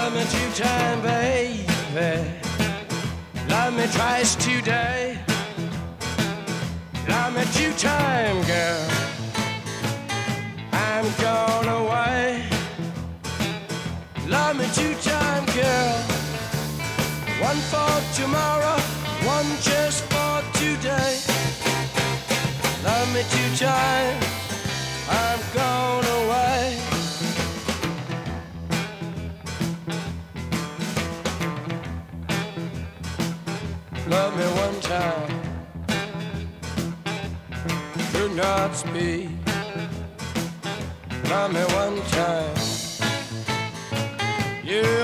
Love me two time, baby. Love me twice today. Love me two time, girl. I'm going away. Love me two time, girl. One for tomorrow, one just for today. Love me two time, I'm going away. Love me one time, do not speak. Love me one time, you